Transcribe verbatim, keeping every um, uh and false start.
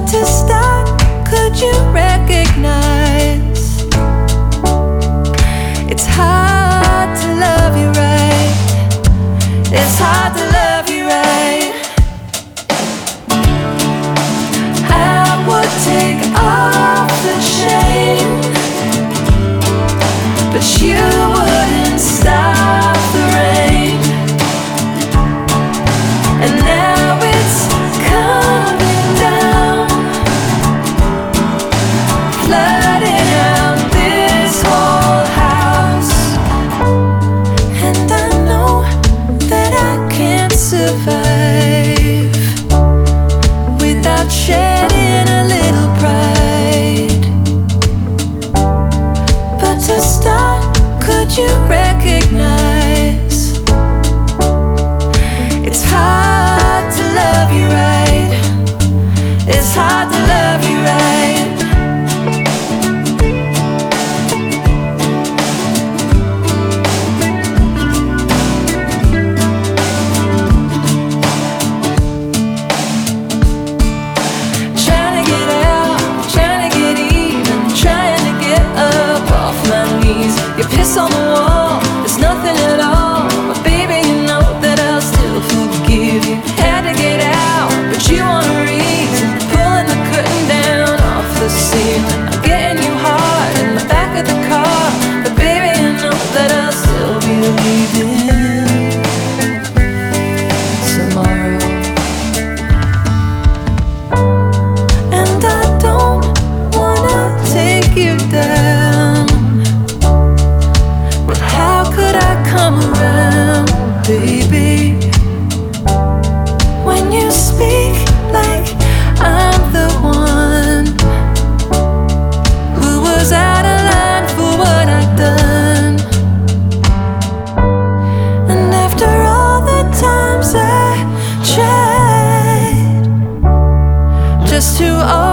to start, could you recognize it's hard to love you right? It's hard to love you right. I would take off the shame, but you wouldn't stop the rain. And now it's coming down, flooding out this whole house. And I know that I can't survive without shedding a little pride. But to start, could you recognize it's hard to love you right? It's hard to love you right. Trying to get out, trying to get even, trying to get up off my knees. You piss on the wall, there's nothing at all. But baby, you know that I'll still forgive you. Had to get out, but you want a reason. Pulling the curtain down off the ceiling. I'm getting you hard in the back of the car. But baby, you know that I'll still be leaving tomorrow. And I don't wanna take you down, but how could I come around, baby? When you speak like I'm the one who was out of line for what I'd done. And after all the times I tried just to